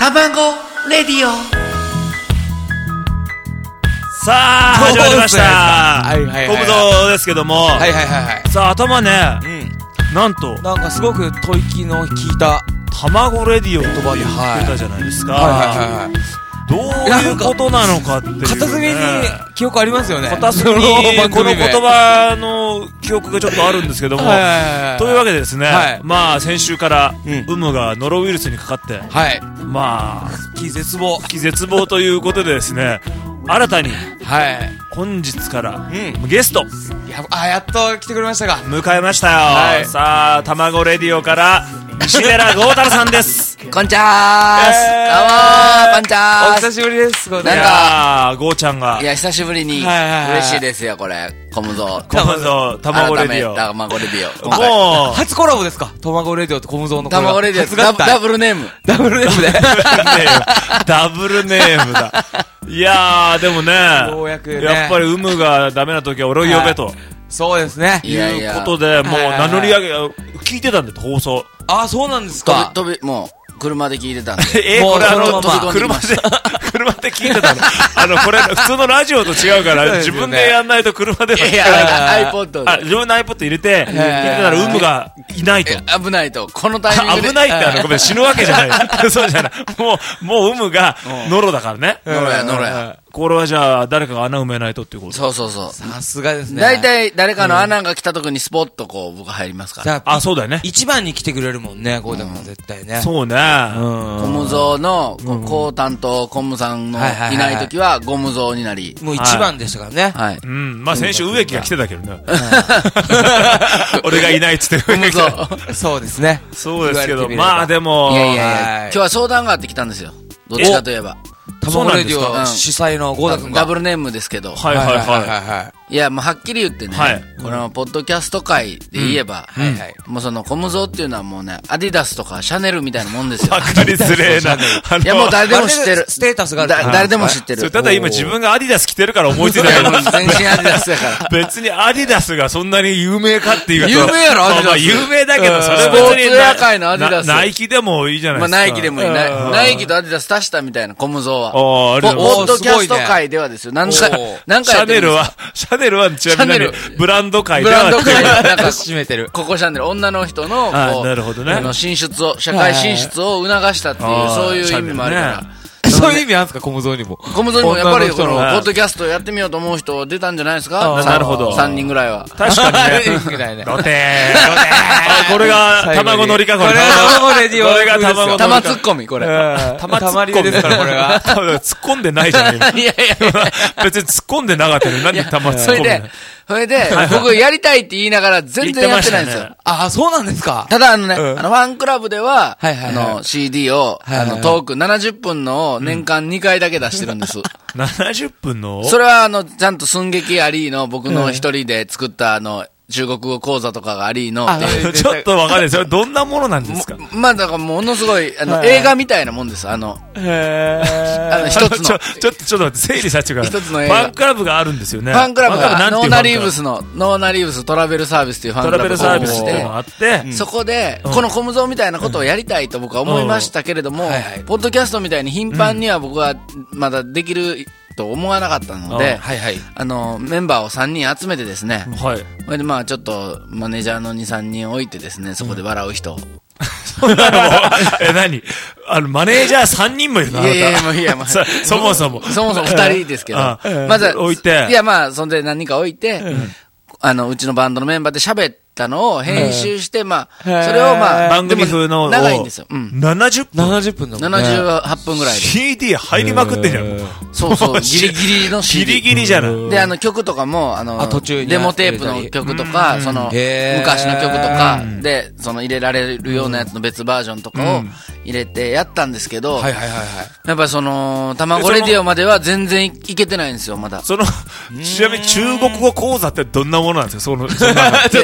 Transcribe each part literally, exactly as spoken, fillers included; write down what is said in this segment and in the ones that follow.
卵レディオ。 さあ始まりました。 はいはいはい。 コムゾですけども。 はいはいはいはい。 さあ頭ね、うん、なんとなんかすごく吐息の効いた卵レディオって言ってたじゃないですか。はいはいはいはい。どういうことなのかっていう、ね、 片隅に記憶ありますよね。 片隅にこの言葉の記憶がちょっとあるんですけども、はいはいはいはい、というわけでですね、はい、まあ先週から有無がノロウイルスにかかって、はい、まあ気絶望気絶望ということでですね、新たに、はい、本日から、うん、ゲストや, あやっと来てくれましたが迎えましたよ、はい、さあ卵レディオから西寺豪太郎さんです。 こんちゃーす、えー、どうもー、こんちゃーす。 お久しぶりです。 なんかゴーちゃんがいや久しぶりに嬉しいですよ。これコムゾコムゾ卵レディオ卵レディオもう初コラボですか。卵レディオとコムゾの卵レディオダ, ダブルネームダブルネームでダブルネームだ。いやーでもね、 ようやくね、 やっぱり有無がダメな時は俺を呼べと、はい、 そうですね、 いうことでもう名乗り上げ聞いてたんで放送。 ああそうなんですか。 飛び飛びもう車で聞いてたんでえー、これあの車で車で聞いてたのあのこれ普通のラジオと違うから自分でやんないと車でいや iPod あ自分の iPod 入れて聞いてたら有無がいないと危ないとこのタイミングで危ないってあのごめん死ぬわけじゃないそうじゃないもうもう有無がノロだからね。 ノロやノロや。 これはじゃあ誰かが穴埋めないとっていうこと。 そうそうそう。 さすがですね。 大体誰かの穴が来た時にスポッとこう僕入りますから。 あそうだよね。 一番に来てくれるもんね、こうだから絶対ね。 そうね。 コムゾのコウタンとコムさんのいない時はゴムゾになり、 もう一番でしたからね。 はい。 うん。まあ先週植木が来てたけどね。俺がいないっつって。 ゴムゾ。 そうですね。 そうですけど、まあでも。 いやいやいや。今日は相談があってきたんですよ。どっちかといえば。 卵レディオ主催のゴーダ君がダブルネームですけど、 はいはいはいはい。 いやもうはっきり言ってね、このポッドキャスト界で言えば、もうそのコムゾっていうのはもうね、アディダスとかシャネルみたいなもんですよ。 わかりづれえな。 いやもう誰でも知ってる。 ステータスがある。 誰でも知ってる。 ただ今自分がアディダス着てるから思いついたけど、 全身アディダスだから。 別にアディダスがそんなに有名かっていうと、 有名やろアディダス。 有名だけど、それスポーツウェア界のアディダス。 ナイキでもいいじゃないですか。 まあナイキでもいい。ナイキとアディダス足したみたいなコムゾは。 ああ、あれポッドキャスト界ではですよ。何回、何回シャネルは、シャネルはちなみにブランド界では。 ブランド界でなんか締めてる。 ココシャネル、女の人の、 あなるほどね。 あの、進出を、社会進出を促したっていう、そういう意味もあるから。 そういう意味あるんですか、コムゾにも。 コムゾにもやっぱりこの、ポッドキャストやってみようと思う人出たんじゃないですか。 なるほど。 さんにんぐらいは。 確かにね。 ぐらいね。 ドテー。これが卵のりか、これ。 卵レディオ。 これが卵のり。 玉突っ込み、これ。 玉突っ込みですから、これは。 突っ込んでないじゃん、今。いやいや別に突っ込んでなかったのに、なんで玉突っ込むの。 それで、それで、僕やりたいって言いながら全然やってないんですよ。 ああ、そうなんですか。 ただあのね、あのファンクラブでは、あの シーディー を、あのトークななじゅっぷんのを年間にかいだけ出してるんです。 ななじゅっぷんの？ それはあの、ちゃんと寸劇ありの僕の一人で作ったあの、中国語講座とかがありのちょっとわかんないですよ。どんなものなんですか？ まあだからものすごい、あの、映画みたいなもんです。あの、 へあの、一つの。 ちょ、ちょっと、ちょっと待って、整理させてください。 一つの映画。 ファンクラブがあるんですよね。 ファンクラブが、ノーナリーブスの、ノーナリーブストラベルサービスというファンクラブがトラベルサービスっていうのがあって、 そこで、このコムゾみたいなことをやりたいと僕は思いましたけれども、ポッドキャストみたいに頻繁には僕はまだできる、と思わなかったので、はいはい、あのメンバーをさんにん集めてですね、はい、それでまあちょっとマネージャーのに、さんにん置いてですね、そこで笑う人、うん、 そんなのもえ何あのマネージャーさんにんもいるの？ いやいやもういや、まあ、 そ, そもそもそもそもふたりですけど、まず置いて、 いやまあそんで何人か置いて、うん、あのうちのバンドのメンバーで喋ってたのを編集して、まあ、それをまあ、 番組風の長いんですよ。うん。 ななじゅっぷん ? ななじゅっぷんの。 ななじゅうはっぷんぐらいで。 シーディー 入りまくってんじゃん。 そうそう、ギリギリの シーディー。 ギリギリじゃない。 で、あの曲とかも、あの、デモテープの曲とか、その、昔の曲とか、で、その入れられるようなやつの別バージョンとかを入れてやったんですけど、はいはいはいはい。やっぱりその、卵レディオまでは全然いけてないんですよ、まだ。 その、ちなみに中国語講座ってどんなものなんですか？その、そんなあの、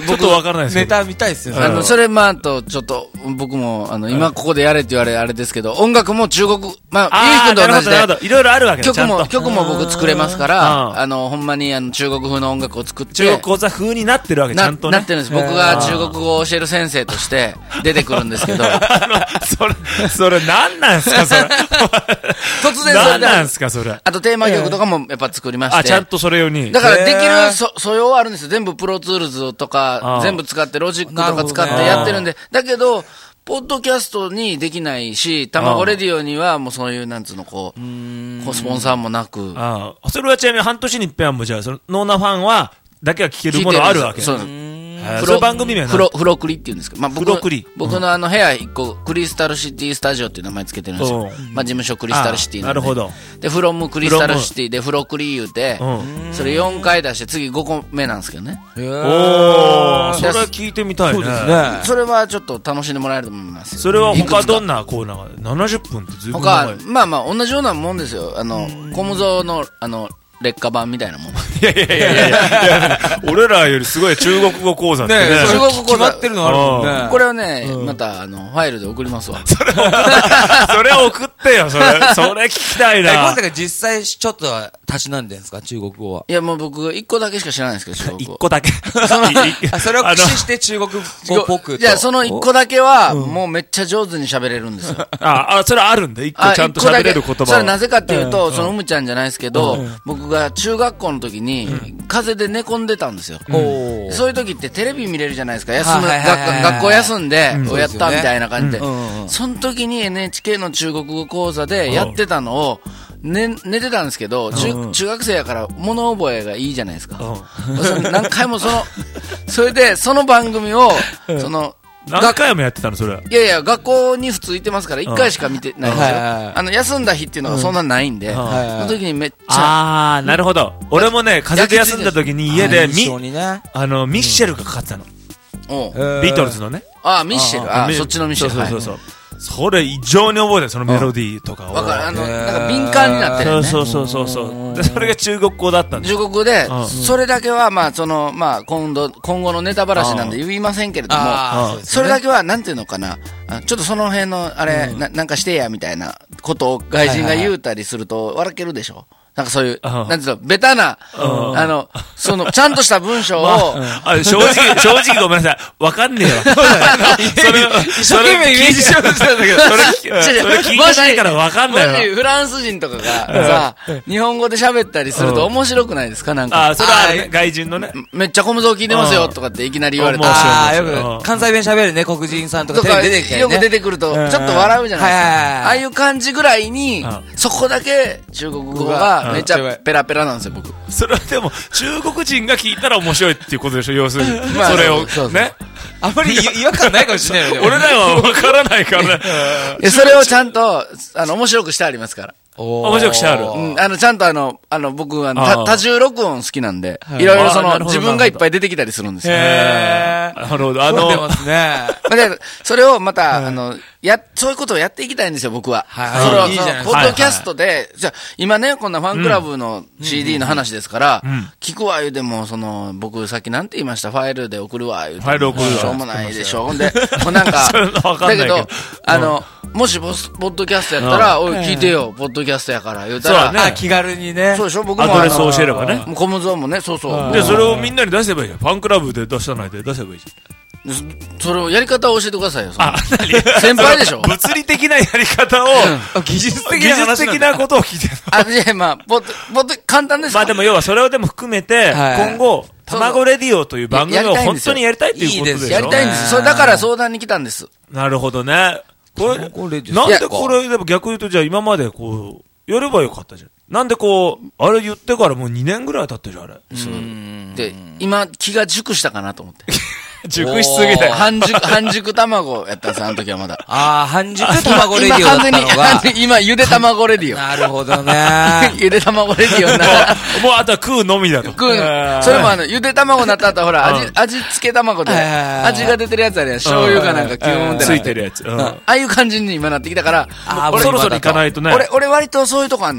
ちょっとわからないですけど。 ネタ見たいですよね。 あの、それまあと、ちょっと、僕も、あの、今ここでやれって言われあれですけど、音楽も中国、まあ、ゆうくんと同じで、 いろいろあるわけだ曲も、曲も僕作れますから、あの、ほんまにあの、中国風の音楽を作って、 中国講座風になってるわけ、ちゃんとね。 なってるんです。僕が中国語を教える先生として出てくるんですけど。あの、それ、それ何なんすか、それ。 突然それ何なんすか、それ。 あとテーマ曲とかもやっぱ作りまして。 あ、ちゃんとそれ用に。 だからできる素養はあるんですよ。全部プロツールズとか、全部使って、ロジックとか使ってやってるんで。だけど、ポッドキャストにできないし、たまごレディオにはもうそういう、なんつうの、こう、スポンサーもなく。 ああ。それはちなみに半年に一遍はもうじゃあ、その、ノーナファンは、だけは聞けるものあるわけ。 そう。 プロ番組名はフロ、フロクリって言うんですけど、まあ僕、 フロクリ僕のあの部屋一個、クリスタルシティスタジオっていう名前つけてるんですよ。まあ事務所クリスタルシティなんで。 なるほど。 で、フロムクリスタルシティでフロクリ言うて、それよんかい出して次ごこめなんですけどね。 おー、それは聞いてみたいね。そうですね。 それはちょっと楽しんでもらえると思います。 それは他どんなコーナーがななじゅっぷんってずいぶん長い。 他、まあまあ同じようなもんですよ。あの、コムゾの、あの、劣化版みたいなもん。いやいやいやいや俺らよりすごい中国語講座ってね。 中国語決まってるのあるもんね。 これはね、また、あの、ファイルで送りますわ。 それそれ送ってよ、それ。それ聞きたいな。 今回実際ちょっとたしなんでんですか、中国語は。 いや、もう僕、一個だけしか知らないんですけど、中国語。 一個だけ。 それを駆使して中国語っぽく。 じゃあ、その一個だけは、もうめっちゃ上手に喋れるんですよ。 あ、あ、それあるんで、一個ちゃんと喋れる言葉。 それなぜかっていうと、そのうむちゃんじゃないですけど、僕が中学校の時に、風邪で寝込んでたんですよ。そういう時ってテレビ見れるじゃないですか。休む、学校休んで、やったみたいな感じで。その時に エヌエイチケー の中国語講座でやってたのを、ね、寝てたんですけど、中、中学生やから物覚えがいいじゃないですか。何回もその、それで、その番組を、その、 何回もやってたのそれ。 いやいや、学校に普通行ってますから、一回しか見てないんですよ。あの、休んだ日っていうのがそんなないんで、その時にめっちゃ。 ああ、なるほど。俺もね、風邪で休んだ時に家で、ミ、あの、ミッシェルがかかってたの。ビートルズのね。 ああ、ミッシェル。ああ、そっちのミッシェル。 そうそうそう。それ異常に覚えてる、そのメロディーとかを。 わかる、あの、なんか敏感になってる。 そうそうそうそう。で、それが中国語だったんです。 中国語で、それだけは、まあ、その、まあ、今度、今後のネタばらしなんで言いませんけれども、それだけは、なんていうのかな、ちょっとその辺の、あれ、なんかしてや、みたいなことを外人が言うたりすると、笑けるでしょ。なんかそういう、なんていうの、ベタな、あの、その、ちゃんとした文章を、 正直、正直ごめんなさい。わかんねえわ。それ、 一生懸命イメージしようとしたんだけど、 それ、それ聞いてないからわかんないわ。 もしフランス人とかがさ、日本語で喋ったりすると面白くないですかなんか。 あ、それは外人のね。 めっちゃ小無造聞いてますよとかっていきなり言われて。 ああ、よく、関西弁喋るね、黒人さんとかテレビ出てきて。 よく出てくると、ちょっと笑うじゃないですか。ああいう感じぐらいに、そこだけ中国語がめっちゃペラペラなんですよ、僕。 それはでも、中国人が聞いたら面白いっていうことでしょ、要するに。それを、ね。 あんまり違和感ないかもしれないよね。 俺らは分からないからね。 それをちゃんと、あの、面白くしてありますから。 面白くしてある。 うん、あの、ちゃんとあの、あの、僕、あの、多重録音好きなんで、いろいろその、自分がいっぱい出てきたりするんですよ。 へー。なるほど、あの、 出ますね。 それをまた、あの、や、そういうことをやっていきたいんですよ、僕は。 はい。 それは、ポッドキャストで、じゃ今ね、こんなファンクラブの シーディー の話ですから、聞くわ言うても、その、僕さっきなんて言いました、ファイルで送るわ言うて。 ファイル送るわ。 しょうもないでしょ。ほんで、もうなんか、だけど、あの、もしポッドキャストやったら、おい、聞いてよ、ポッドキャストやから言うたら、 あ、気軽にね。 そうでしょ、僕も。 アドレス教えればね。 コムゾーンもね、そうそう。 で、それをみんなに出せばいいよ。ファンクラブで出さないで出せばいいじゃん。 それをやり方を教えてくださいよ。あ、先輩でしょ。 物理的なやり方を、 技術的な技術的なことを聞いてる。 あ、いや、まあ、ぼ、ぼ、簡単ですか。 まあでも要はそれをでも含めて、今後、卵レディオという番組を本当にやりたいっていうことでしょ。 やりたいんです。それだから相談に来たんです。 なるほどね。これ、なんでこれ、でも逆に言うとじゃあ今までこう、やればよかったじゃん。なんでこう、あれ言ってからもうにねんぐらい経ってるじゃん、あれ。 そう。で、今気が熟したかなと思って。 熟しすぎたよ。 半熟、半熟卵やったんです、あの時はまだ。 ああ、半熟卵レディオだったのが。 今、ゆで卵レディオ。 なるほどね。 ゆで卵レディオな。 もうあとは食うのみだと。 食うの。それもあの、ゆで卵になった後ほら、味、味付け卵で、味が出てるやつあるやん。醤油かなんかキューンって。 ついてるやつ。 ああいう感じに今なってきたから、 そろそろ行かないとね。 俺、俺割とそういうとこあんねん。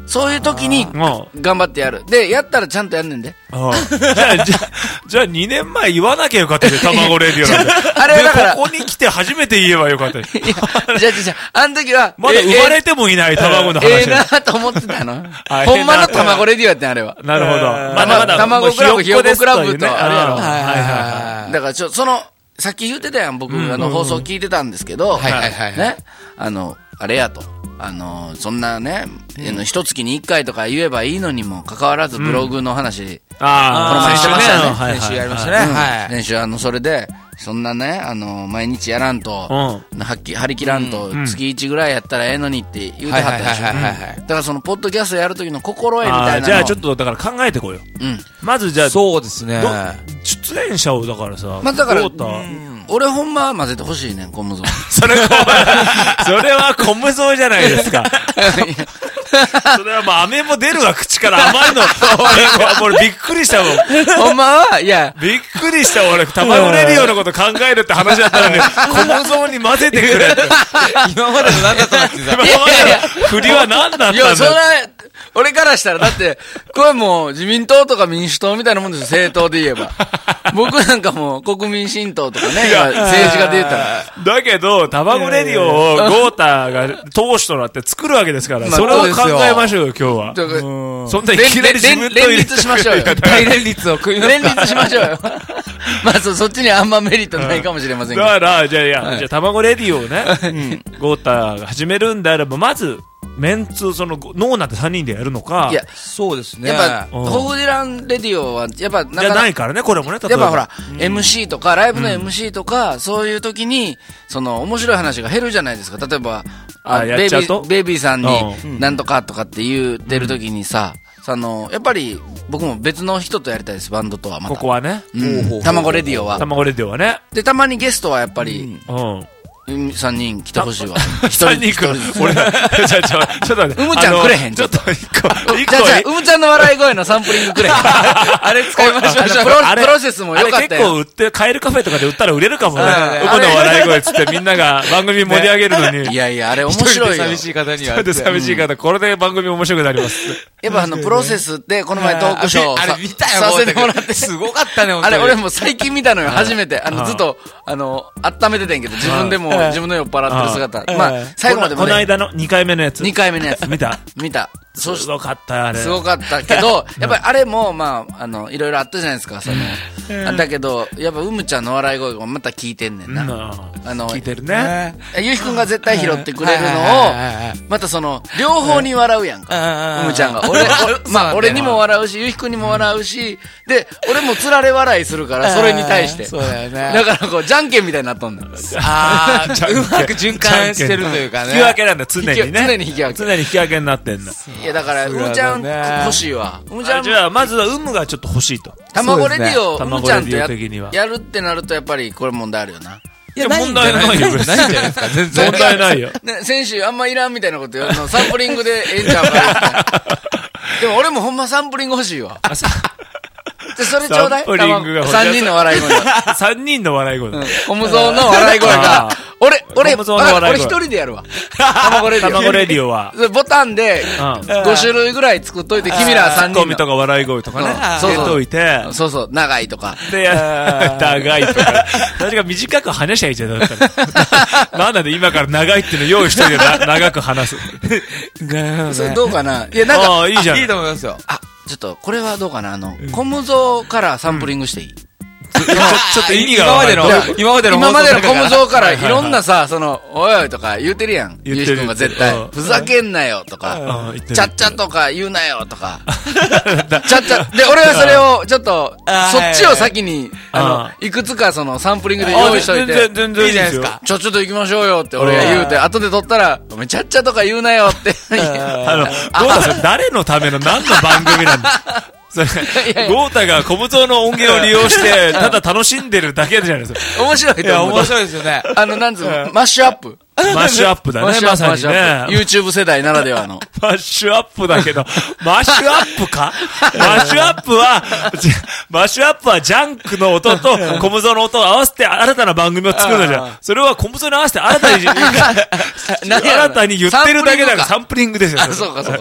そういう時に、頑張ってやる。で、やったらちゃんとやんねんで。 じゃあ、じゃあ、じゃあにねんまえ言わなきゃよかったで、卵レディオなんで。 あれだから。 ここに来て初めて言えばよかったで。 じゃあ、じゃあ、あの時は。 まだ生まれてもいない卵の話。 ええなと思ってたの。ほんまの卵レディオやってん、あれは。 なるほど。 まだまだ。卵クラブ、ひよこクラブと、あれやろ。はいはいはい。だからちょ、その、さっき言ってたやん、僕、あの、放送聞いてたんですけど。はいはいはい。ね。あの、あれやと。あの、そんなね、一月に一回とか言えばいいのにもかかわらずブログの話、 ああ、この前してましたね。 練習やりましたね。はい。 練習、あの、それで、そんなね、あの、毎日やらんと、はっき、張り切らんと、月一ぐらいやったらええのにって言うてはったでしょ。だからその、ポッドキャストやるときの心得みたいなの。 じゃあちょっと、だから考えてこうよ。うん。まずじゃあ、 そうですね。 出演者をだからさ、 まあだから、俺ほんま混ぜてほしいねん、コムゾー。 それそれはコムゾーじゃないですか。それはまあ、飴も出るわ、口から甘いの。俺びっくりしたもん。 ほんまはいや。 びっくりした俺、卵レディオのこと考えるって話だったのに、コムゾーに混ぜてくれって。 今までの何だったんだってさ。 今までの振りは何だったんだいや、 それ、俺からしたら、だって、これもう自民党とか民主党みたいなもんですよ、政党で言えば。僕なんかもう国民新党とかね、政治家で言ったら。 だけど、卵レディオをゴータが党首となって作るわけですから、それを考えましょうよ、今日は。そんないきなり自分と連立しましょうよ。 大連立を組み連立しましょうよ。まあそ、そっちにあんまメリットないかもしれませんけど。 だから、じゃあいや、じゃあ卵レディオをね、ゴータが始めるんであれば、まず、メンツ、その、ノーナってさんにんでやるのか。 いや、 そうですね。 やっぱ、ホフディランレディオは、やっぱ、 なんか。じゃないからね、これもね、 例えば。やっぱほら、エムシー とか、ライブの エムシー とか、そういう時に、その、面白い話が減るじゃないですか。例えば、ベイビー、ベイビーさんに、なんとかとかって言ってる時にさ、その、やっぱり、僕も別の人とやりたいです、バンドとはまた。 ここはね。 うん。卵レディオは。 卵レディオはね。 で、たまにゲストはやっぱり、うん。三人来てほしいわ。 一人来る。俺、ちょ、ちょ、ちょっと待って。 うむちゃんくれへん。 ちょっと一個。 一個。じゃあ、うむちゃんの笑い声のサンプリングくれへん。あれ使いましょう。プロセスもよかったよ。 あれ結構売って、カエルカフェとかで売ったら売れるかもね。うむの笑い声つってみんなが番組盛り上げるのに。 いやいや、あれ面白いよ。 寂しい方には。 一人で寂しい方、これで番組面白くなります。 やっぱあの、プロセスで、この前トークショー。 あれ見たよ、 させてもらって。 すごかったね、 あれ、俺も最近見たのよ、初めて。あの、ずっと、あの、温めてたんやけど、自分でも、自分の酔っ払ってる姿。まあ、最後までもね。この間のにかいめのやつ。 にかいめのやつ。 見た見た。 すごかったあれ。 すごかったけど、やっぱりあれも、まあ、あの、いろいろあったじゃないですか、その。だけど、やっぱ、うむちゃんの笑い声がまた聞いてんねんな。 あの、聞いてるね。 ゆうひくんが絶対拾ってくれるのを、またその、両方に笑うやんか。うむちゃんが。俺、まあ、俺にも笑うし、ゆうひくんにも笑うし、で、俺もつられ笑いするから、それに対して。 そうだよね。 だからこう、じゃんけんみたいになっとんだよ。 ああ、うまく循環してるというかね。 引き分けなんだ、常にね。 常に引き分け。 常に引き分けになってんだ。 いや、だから、うむちゃん欲しいわ。うむちゃん。 じゃあ、まずは、うむがちょっと欲しいと。 卵レディオ、うむちゃんとやるってなると、やっぱり、これ問題あるよな。 いや、問題ないよ。 ないんじゃないですか、全然。 問題ないよ。 先週あんまいらんみたいなこと言うの、サンプリングでええんちゃうか。でも俺もほんまサンプリング欲しいわ。で、それちょうだい。 サンプリングが欲しい。 三人の笑い声。 三人の笑い声。 コムゾーの笑い声が、俺、俺、俺一人でやるわ。卵レディオ。 卵レディオは。 ボタンで、ご種類ぐらい作っといて、君ら三人。 ツッコミとか笑い声とかね。そうそう。といて。 そうそう、長いとか。 で、長いとか。私が短く話しゃいいじゃん。だからなんなんで今から長いっていうの用意しといて長く話す。 それどうかないや、なんか。 ああ、いいじゃん。 いいと思いますよ。 あ、ちょっと、これはどうかなあの、コムゾーからサンプリングしていい？ ちょっと意味が今までの、今までの、 今までのコムゾーからいろんなさ、その、おいおいとか言うてるやん。ゆうひくんが絶対。ふざけんなよとか、ちゃっちゃとか言うなよとか。ちゃっちゃ、で、俺はそれを、ちょっと、そっちを先に、あの、いくつかそのサンプリングで用意しといて。 全然いいじゃないですか。 ちょ、ちょっと行きましょうよって俺が言うて、後で撮ったら、お前ちゃっちゃとか言うなよって。 あの、どうだそれ誰のための何の番組なんだそれ、ゴータがコムゾーの音源を利用して、ただ楽しんでるだけじゃないですか。 面白いと思う。 いや、面白いですよね。 あの、なんつうの、マッシュアップ。 マッシュアップだね、まさにね。 YouTube 世代ならではの。 マッシュアップだけど、マッシュアップかマッシュアップは、マッシュアップはジャンクの音とコムゾーの音を合わせて新たな番組を作るのじゃん。それはコムゾーに合わせて新たに、新たに言ってるだけだからサンプリングですよ。 あ、そうかそうか。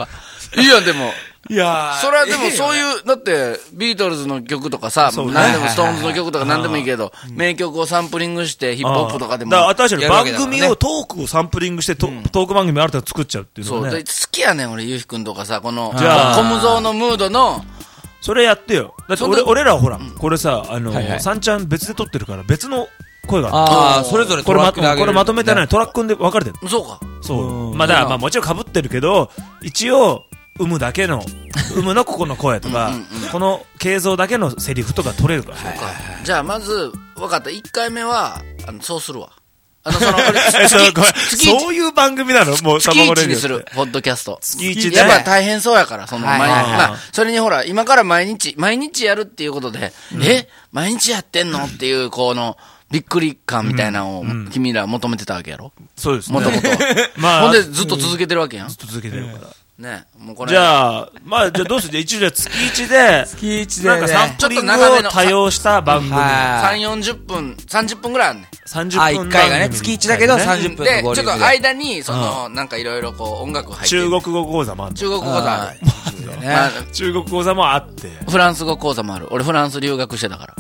いや、でも。 いやそれはでもそういう、だって、ビートルズの曲とかさ、何でもストーンズの曲とか何でもいいけど、名曲をサンプリングして、ヒップホップとかでも。 だから私たちの番組を、トークをサンプリングして、トーク番組ある程度作っちゃうっていうのね。 そう、好きやねん、俺、ゆうひくんとかさ、この、コムゾーのムードの、 それやってよ。だって俺、俺らはほら、これさ、あの、さんちゃん別で撮ってるから、別の声がある。 ああ、それぞれトラックであげる。 これまとめてない、トラックで分かれてる。 そうか。 そう。まあだから、まあもちろん被ってるけど、一応、有無だけの、有無のここの声とか、この形像だけのセリフとか取れるから。 じゃあまず、分かった。いっかいめは、あの、そうするわ。あの、その、 そういう番組なのもう、 月いちにする、ポッドキャスト。 月いちで。 やっぱ大変そうやから、その、毎日。まあ、それにほら、今から毎日、毎日やるっていうことで、え毎日やってんのっていう、この、びっくり感みたいなのを、君ら求めてたわけやろ。 そうですね。 もともとは。まあ。ほんで、ずっと続けてるわけやん。 ずっと続けてるから。 ね、もうこれ。 じゃあ、まあ、じゃあどうするじゃあ一応じゃあ月一で、 月一で、 なんかサンプリングを多用した番組。 さん、よんじゅっぷん、さんじゅっぷんぐらいあるね。 さんじゅっぷん。 あ、いっかいがね、月一だけどさんじゅっぷんで、ちょっと間に、その、なんかいろいろこう、音楽入って中国語講座もある。 中国語講座ある。 中国講座もあって。 フランス語講座もある。俺フランス留学してたから。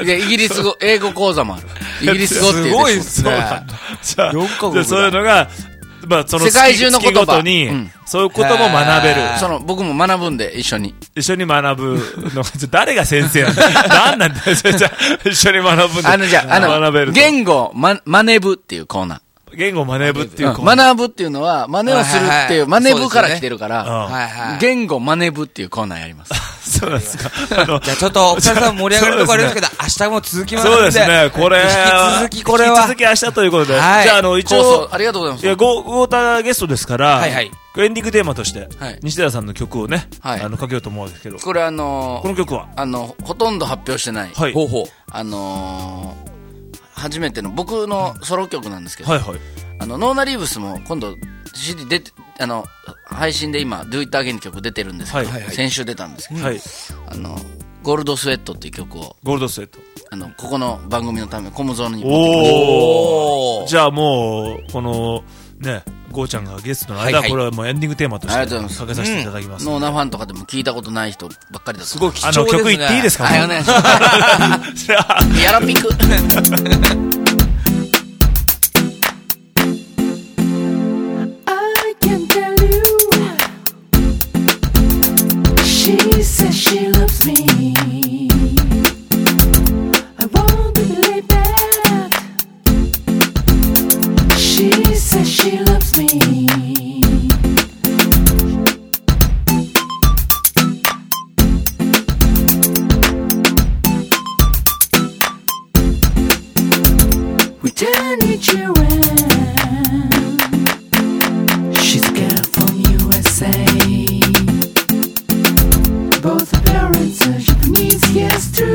で、イギリス語、英語講座もある。イギリス語っていう。 すごいっすね。 じゃあ、そういうのが、まあ、その世界中の言葉ごとに、そういうことも学べる。 その、僕も学ぶんで、一緒に。 一緒に学ぶの。誰が先生なんだ何なんだよ、じゃあ、一緒に学ぶんで。 あの、じゃあ、あの、言語、ま、学ぶっていうコーナー。 言語を学ぶっていうコーナー。 学ぶっていうのは、真似をするっていう、学ぶから来てるから、言語学ぶっていうコーナーやります。 そうですか。 じゃあちょっと、奥田さん盛り上がるところありますけど、明日も続きますので。 そうですね、これ。 引き続きこれは。 引き続き明日ということで。じゃあ、あの、一応。 ありがとうございます。 いや、ゴータゲストですから、 はいはい。 エンディングテーマとして、西寺さんの曲をね、あの、かけようと思うんですけど。 これあの、 この曲はあの、ほとんど発表してない。 はい。 ほうほう。 あの、初めての僕のソロ曲なんですけど。 はいはい。 あの、ノーナリーブスも今度 シーディー 出て、あの、配信で今、Do It Again 曲出てるんですけど、先週出たんですけど、あの、ゴールドスウェットっていう曲を、 ゴールドスウェット。 あの、ここの番組のため、コムゾーンに持ってきました。おー。じゃあもう、この、ね、ゴーちゃんがゲストの間、これはもうエンディングテーマとしてかけさせていただきます。 ノーナファンとかでも聞いたことない人ばっかりだと。 すごい貴重ですね。あの、曲言っていいですか？ はい、お願いします。やらピク。 She says she loves me. I won't believe that. She says she loves me. We turn each around. She's a girl from U S A. Both her parents are Japanese, yes, true.